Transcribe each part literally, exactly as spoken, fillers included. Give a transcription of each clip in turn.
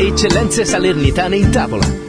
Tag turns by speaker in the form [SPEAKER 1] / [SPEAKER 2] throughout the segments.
[SPEAKER 1] Eccellenze Salernitane in tavola.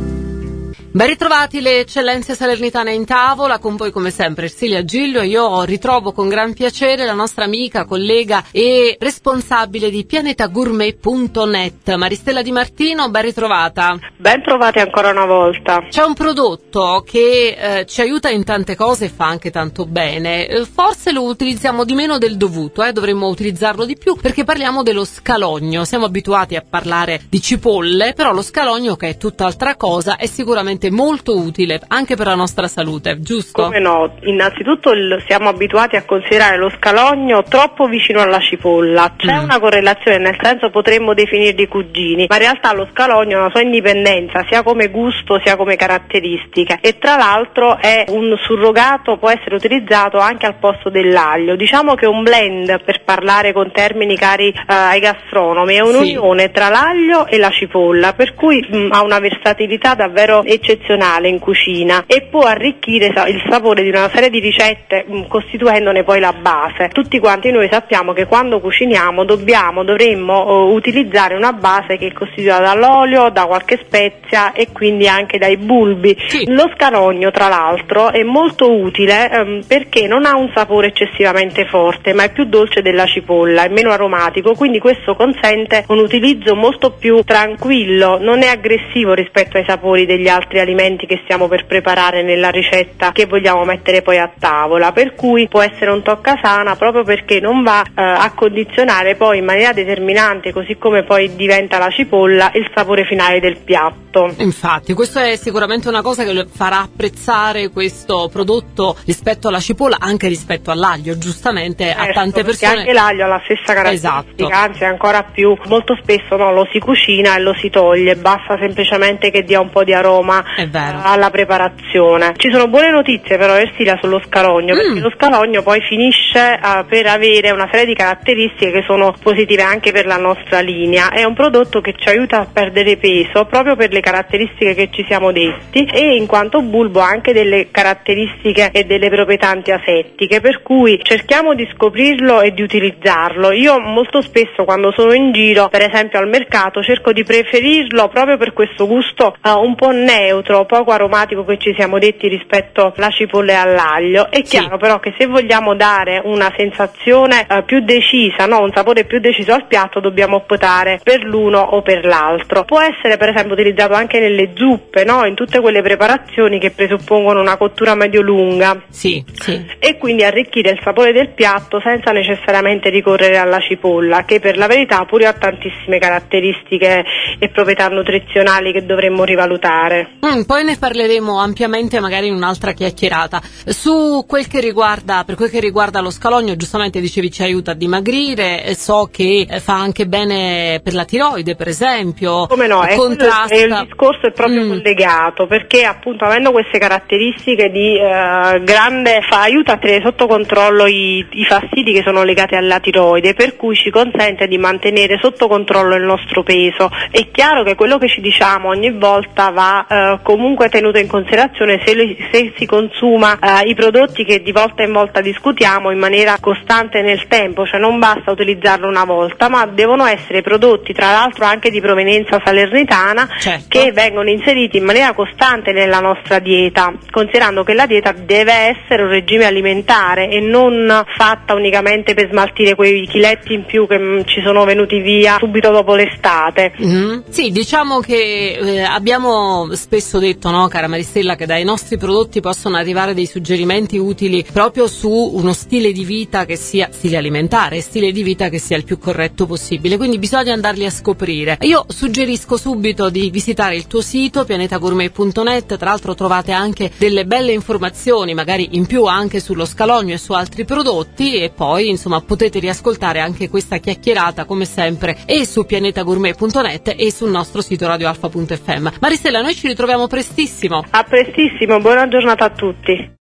[SPEAKER 2] Ben ritrovati le eccellenze salernitane in tavola, con voi come sempre Ersilia Giglio. Io ritrovo con gran piacere la nostra amica, collega e responsabile di pianeta gourmet punto net, Maristella Di Martino. Ben ritrovata.
[SPEAKER 3] Ben trovati ancora una volta.
[SPEAKER 2] C'è un prodotto che eh, ci aiuta in tante cose e fa anche tanto bene, eh, forse lo utilizziamo di meno del dovuto, eh, dovremmo utilizzarlo di più, perché parliamo dello scalogno. Siamo abituati a parlare di cipolle, però lo scalogno, che è tutt'altra cosa, è sicuramente molto utile anche per la nostra salute, giusto?
[SPEAKER 3] Come no, innanzitutto il, siamo abituati a considerare lo scalogno troppo vicino alla cipolla. C'è mm. una correlazione, nel senso potremmo definirli cugini, ma in realtà lo scalogno ha una sua indipendenza sia come gusto sia come caratteristiche, e tra l'altro è un surrogato, può essere utilizzato anche al posto dell'aglio. Diciamo che è un blend, per parlare con termini cari eh, ai gastronomi, è un'unione sì. tra l'aglio e la cipolla, per cui mh, ha una versatilità davvero eccezionale eccezionale in cucina e può arricchire il sapore di una serie di ricette, mh, costituendone poi la base. Tutti quanti noi sappiamo che quando cuciniamo dobbiamo, dovremmo uh, utilizzare una base che è costituita dall'olio, da qualche spezia e quindi anche dai bulbi. Sì. Lo scalogno, tra l'altro, è molto utile um, perché non ha un sapore eccessivamente forte, ma è più dolce della cipolla, è meno aromatico, quindi questo consente un utilizzo molto più tranquillo, non è aggressivo rispetto ai sapori degli altri alimenti che stiamo per preparare nella ricetta che vogliamo mettere poi a tavola, per cui può essere un toccasana proprio perché non va eh, a condizionare poi in maniera determinante, così come poi diventa la cipolla, il sapore finale del piatto.
[SPEAKER 2] Infatti questa è sicuramente una cosa che farà apprezzare questo prodotto rispetto alla cipolla, anche rispetto all'aglio, giustamente. Certo, a tante persone
[SPEAKER 3] anche l'aglio ha la stessa caratteristica,
[SPEAKER 2] esatto.
[SPEAKER 3] anzi ancora più, molto spesso no, lo si cucina e lo si toglie, basta semplicemente che dia un po' di aroma alla preparazione. Ci sono buone notizie però, Ersilia, sullo scalogno, mm. perché lo scalogno poi finisce uh, per avere una serie di caratteristiche che sono positive anche per la nostra linea. È un prodotto che ci aiuta a perdere peso proprio per le caratteristiche che ci siamo detti, e in quanto bulbo anche delle caratteristiche e delle proprietà antiasettiche, per cui cerchiamo di scoprirlo e di utilizzarlo. Io molto spesso quando sono in giro, per esempio al mercato, cerco di preferirlo proprio per questo gusto uh, un po' neutro, poco aromatico che ci siamo detti rispetto alla cipolla e all'aglio. È chiaro sì. però che se vogliamo dare una sensazione uh, più decisa, no, un sapore più deciso al piatto, dobbiamo optare per l'uno o per l'altro. Può essere per esempio utilizzato anche nelle zuppe, no, in tutte quelle preparazioni che presuppongono una cottura medio-lunga,
[SPEAKER 2] sì, sì.
[SPEAKER 3] e quindi arricchire il sapore del piatto senza necessariamente ricorrere alla cipolla, che per la verità pure ha tantissime caratteristiche e proprietà nutrizionali che dovremmo rivalutare.
[SPEAKER 2] Mm, poi ne parleremo ampiamente magari in un'altra chiacchierata. Su quel che riguarda, per quel che riguarda lo scalogno, giustamente dicevi ci aiuta a dimagrire, so che fa anche bene per la tiroide, per esempio.
[SPEAKER 3] Come no, è
[SPEAKER 2] contrasta.
[SPEAKER 3] Quello, il discorso è proprio mm. collegato, perché appunto avendo queste caratteristiche di eh, grande fa, aiuta a tenere sotto controllo i, i fastidi che sono legati alla tiroide, per cui ci consente di mantenere sotto controllo il nostro peso. È chiaro che quello che ci diciamo ogni volta va eh, comunque tenuto in considerazione se, le, se si consuma eh, i prodotti che di volta in volta discutiamo in maniera costante nel tempo, cioè non basta utilizzarlo una volta, ma devono essere prodotti tra l'altro anche di provenienza salernitana,
[SPEAKER 2] certo.
[SPEAKER 3] che vengono inseriti in maniera costante nella nostra dieta, considerando che la dieta deve essere un regime alimentare e non fatta unicamente per smaltire quei chiletti in più che mh, ci sono venuti via subito dopo l'estate.
[SPEAKER 2] Mm-hmm. Sì, diciamo che eh, abbiamo spesso detto, no, cara Maristella, che dai nostri prodotti possono arrivare dei suggerimenti utili proprio su uno stile di vita che sia stile alimentare, stile di vita che sia il più corretto possibile, quindi bisogna andarli a scoprire. Io suggerisco subito di visitare il tuo sito pianeta gourmet punto net, tra l'altro trovate anche delle belle informazioni magari in più anche sullo scalogno e su altri prodotti, e poi insomma potete riascoltare anche questa chiacchierata come sempre e su pianeta gourmet punto net e sul nostro sito radioalfa punto effe emme. Maristella, noi ci ritroviamo prestissimo.
[SPEAKER 3] A prestissimo, buona giornata a tutti.